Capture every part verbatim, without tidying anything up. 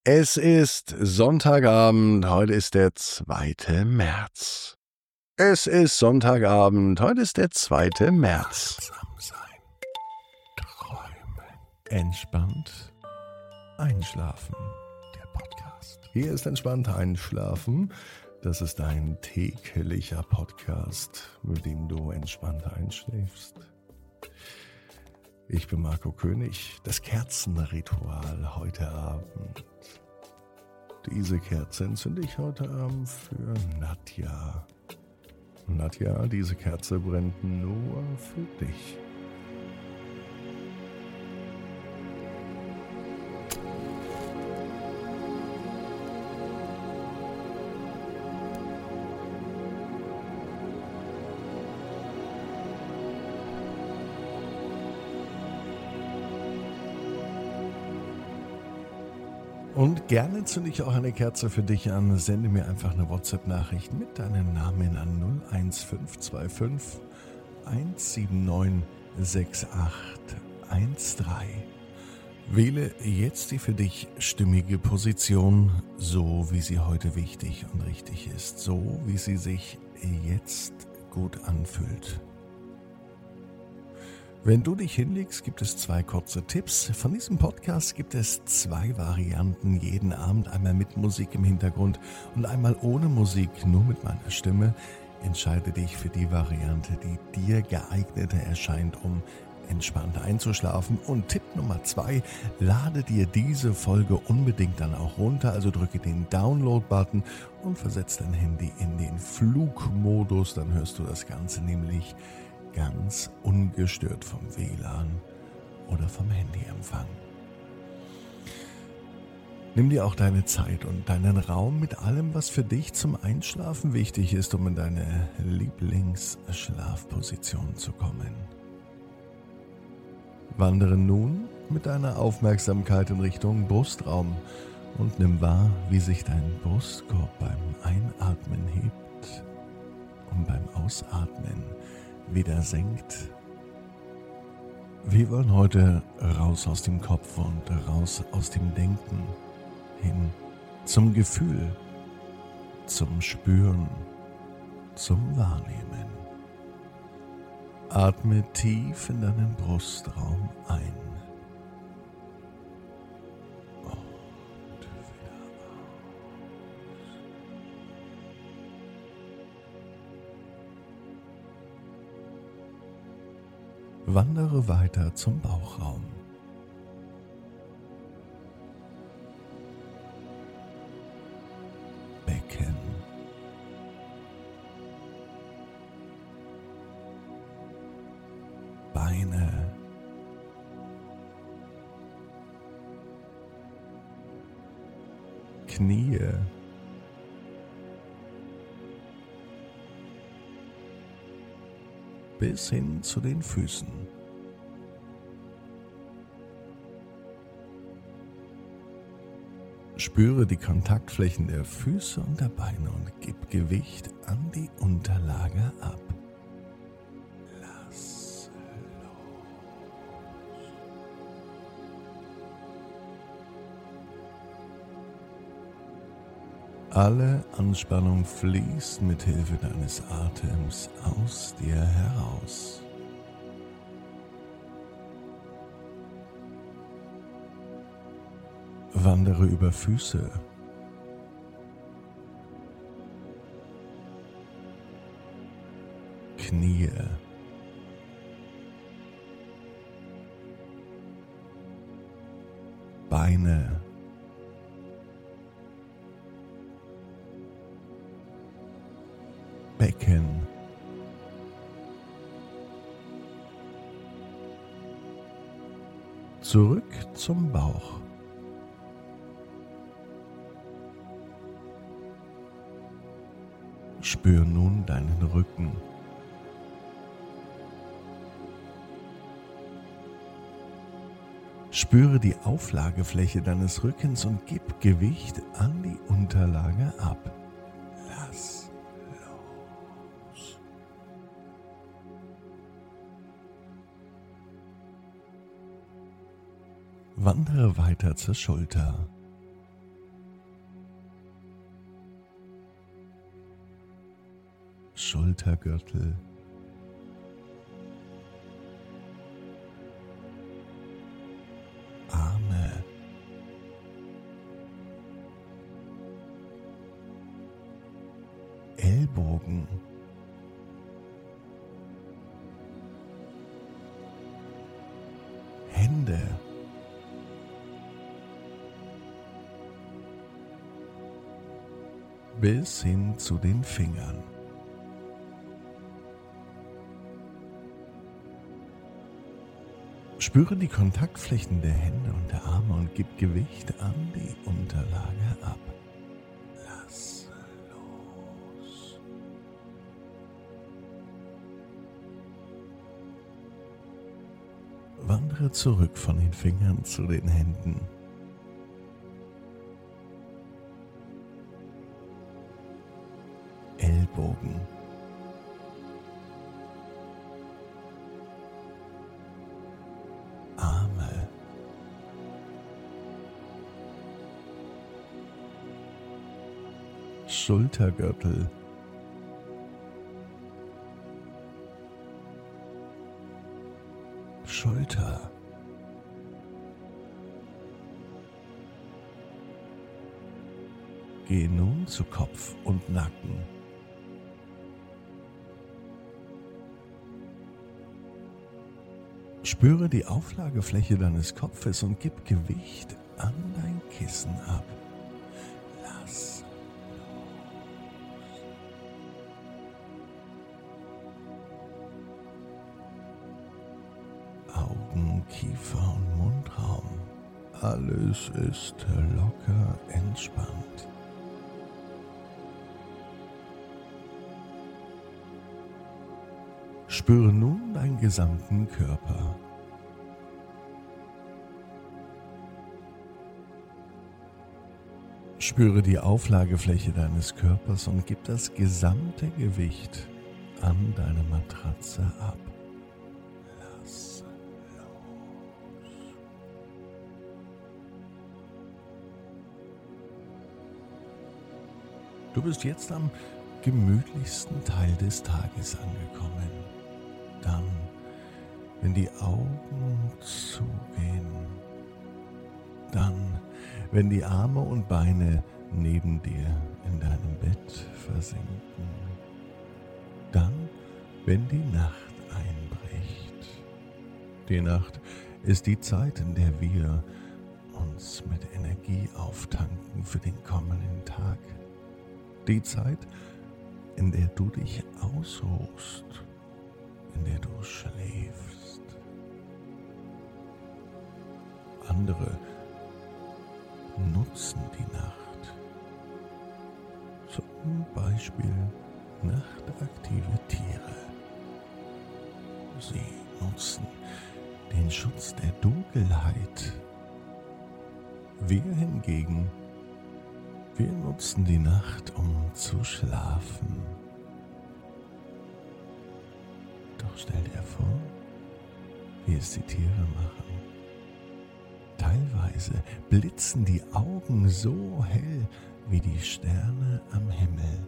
Es ist Sonntagabend, heute ist der zweite März. Es ist Sonntagabend, heute ist der zweite März. Achtsam sein, träumen, entspannt einschlafen. Der Podcast. Hier ist entspannt einschlafen. Das ist ein täglicher Podcast, mit dem du entspannt einschläfst. Ich bin Marco König, das Kerzenritual heute Abend. Diese Kerze entzünde ich heute Abend für Nadja. Nadja, diese Kerze brennt nur für dich. Und gerne zünde ich auch eine Kerze für dich an. Sende mir einfach eine WhatsApp-Nachricht mit deinem Namen an null eins fünf zwei fünf eins sieben neun sechs acht eins drei. Wähle jetzt die für dich stimmige Position, so wie sie heute wichtig und richtig ist, so wie sie sich jetzt gut anfühlt. Wenn du dich hinlegst, gibt es zwei kurze Tipps. Von diesem Podcast gibt es zwei Varianten, jeden Abend einmal mit Musik im Hintergrund und einmal ohne Musik, nur mit meiner Stimme. Entscheide dich für die Variante, die dir geeigneter erscheint, um entspannt einzuschlafen. Und Tipp Nummer zwei, lade dir diese Folge unbedingt dann auch runter, also drücke den Download-Button und versetz dein Handy in den Flugmodus, dann hörst du das Ganze nämlich ganz ungestört vom W L A N oder vom Handyempfang. Nimm dir auch deine Zeit und deinen Raum mit allem, was für dich zum Einschlafen wichtig ist, um in deine Lieblingsschlafposition zu kommen. Wandere nun mit deiner Aufmerksamkeit in Richtung Brustraum und nimm wahr, wie sich dein Brustkorb beim Einatmen hebt und beim Ausatmen wieder senkt. Wir wollen heute raus aus dem Kopf und raus aus dem Denken hin zum Gefühl, zum Spüren, zum Wahrnehmen. Atme tief in deinen Brustraum ein. Und wieder aus. Wandere weiter zum Bauchraum. Becken. Beine. Knie. Bis hin zu den Füßen. Spüre die Kontaktflächen der Füße und der Beine und gib Gewicht an die Unterlage ab. Lass los. Alle Anspannung fließt mit Hilfe deines Atems aus dir heraus. Wandere über Füße. Knie. Beine. Becken. Zurück zum Bauch. Spür nun deinen Rücken. Spüre die Auflagefläche deines Rückens und gib Gewicht an die Unterlage ab. Lass los. Wandere weiter zur Schulter. Schultergürtel, Arme, Ellbogen, Hände, bis hin zu den Fingern. Spüre die Kontaktflächen der Hände und der Arme und gib Gewicht an die Unterlage ab. Lass los. Wandere zurück von den Fingern zu den Händen. Ellbogen. Arme. Schultergürtel. Schulter. Gehe nun zu Kopf und Nacken. Spüre die Auflagefläche deines Kopfes und gib Gewicht an dein Kissen ab. Lass los. Augen, Kiefer und Mundraum. Alles ist locker entspannt. Spüre nun deinen gesamten Körper. Spüre die Auflagefläche deines Körpers und gib das gesamte Gewicht an deine Matratze ab. Lass los. Du bist jetzt am gemütlichsten Teil des Tages angekommen. Dann, wenn die Augen zugehen, dann, wenn die Arme und Beine neben dir in deinem Bett versinken, dann, wenn die Nacht einbricht. Die Nacht ist die Zeit, in der wir uns mit Energie auftanken für den kommenden Tag. Die Zeit, in der du dich ausruhst, in der du schläfst. Andere nutzen die Nacht, zum Beispiel nachtaktive Tiere. Sie nutzen den Schutz der Dunkelheit. Wir hingegen, wir nutzen die Nacht, um zu schlafen. Doch stell dir vor, wie es die Tiere machen. Teilweise blitzen die Augen so hell wie die Sterne am Himmel.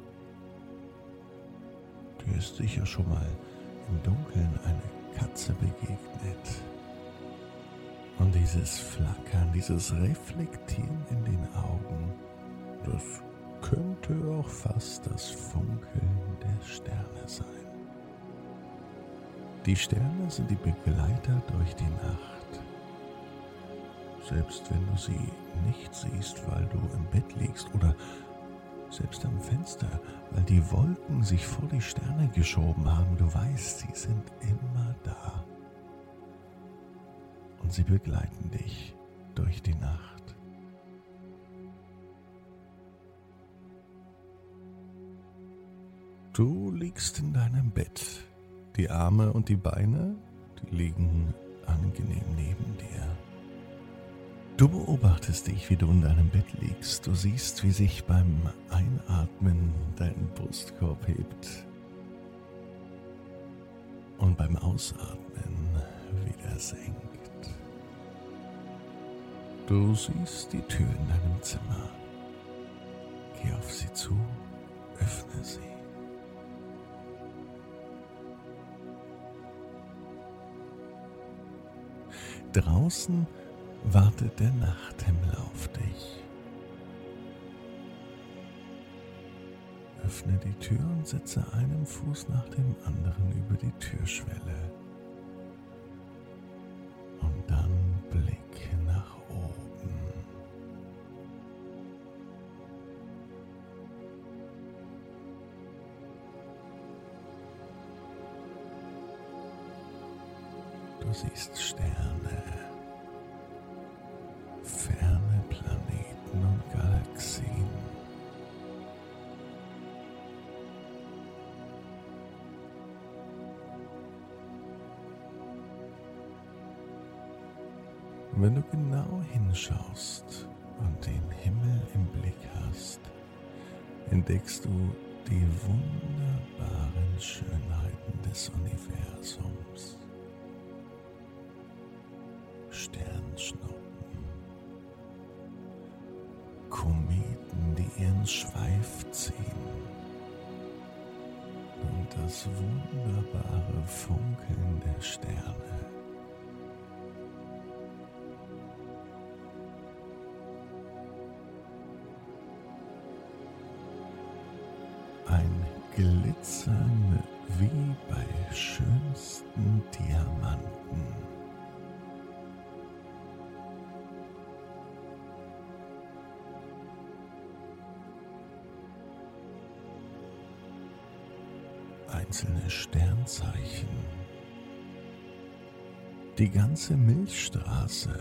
Dir ist sicher schon mal im Dunkeln eine Katze begegnet. Und dieses Flackern, dieses Reflektieren in den Augen, das könnte auch fast das Funkeln der Sterne sein. Die Sterne sind die Begleiter durch die Nacht. Selbst wenn du sie nicht siehst, weil du im Bett liegst oder selbst am Fenster, weil die Wolken sich vor die Sterne geschoben haben, du weißt, sie sind immer da. Und sie begleiten dich durch die Nacht. Du liegst in deinem Bett. Die Arme und die Beine, die liegen angenehm neben dir. Du beobachtest dich, wie du in deinem Bett liegst. Du siehst, wie sich beim Einatmen dein Brustkorb hebt und beim Ausatmen wieder senkt. Du siehst die Tür in deinem Zimmer. Geh auf sie zu, öffne sie. Draußen wartet der Nachthimmel auf dich. Öffne die Tür und setze einen Fuß nach dem anderen über die Türschwelle. Und dann Blick nach oben. Du siehst Sterne, ferne Planeten und Galaxien. Und wenn du genau hinschaust und den Himmel im Blick hast, entdeckst du die wunderbaren Schönheiten des Universums. Sternschnuppen, Kometen, die ihren Schweif ziehen, und das wunderbare Funkeln der Sterne. Ein Glitzern wie bei schönsten Diamanten. Einzelne Sternzeichen, die ganze Milchstraße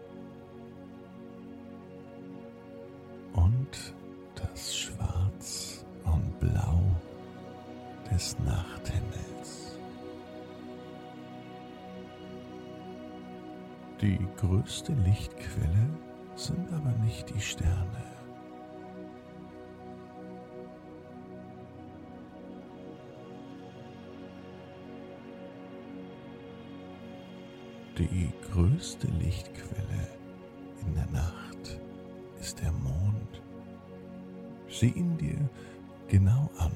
und das Schwarz und Blau des Nachthimmels. Die größte Lichtquelle sind aber nicht die Sterne. Die größte Lichtquelle in der Nacht ist der Mond. Sieh ihn dir genau an.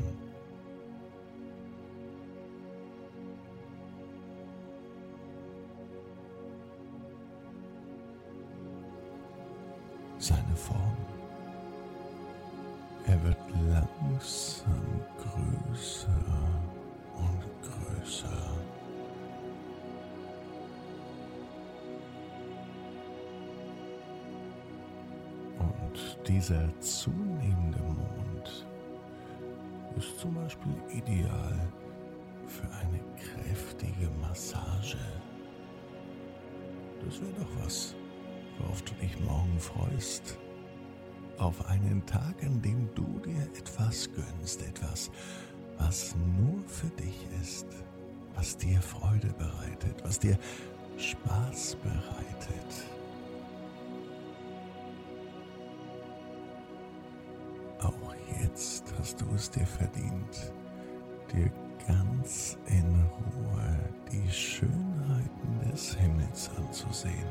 Seine Form. Er wird langsam größer und größer. Dieser zunehmende Mond ist zum Beispiel ideal für eine kräftige Massage. Das wäre doch was, worauf du dich morgen freust. Auf einen Tag, an dem du dir etwas gönnst, etwas, was nur für dich ist, was dir Freude bereitet, was dir Spaß bereitet. Auch jetzt hast du es dir verdient, dir ganz in Ruhe die Schönheiten des Himmels anzusehen.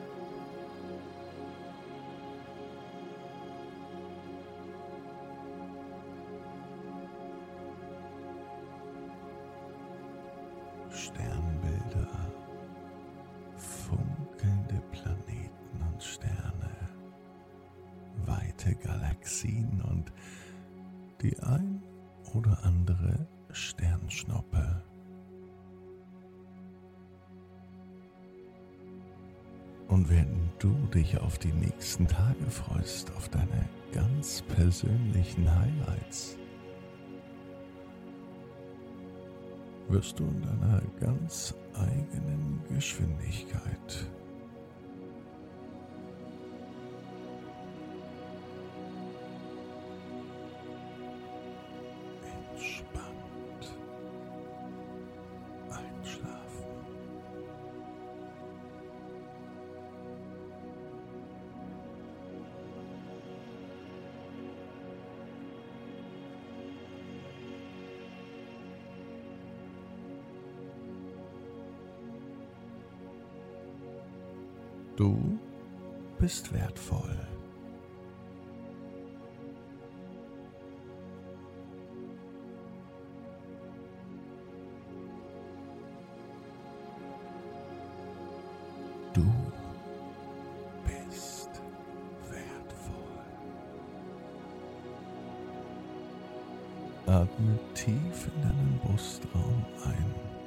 Sternbilder, funkelnde Planeten und Sterne, weite Galaxien und die ein oder andere Sternschnuppe. Und während du dich auf die nächsten Tage freust, auf deine ganz persönlichen Highlights, wirst du in deiner ganz eigenen Geschwindigkeit entspannt einschlafen. Du bist wertvoll. Du Atme tief in deinen Brustraum ein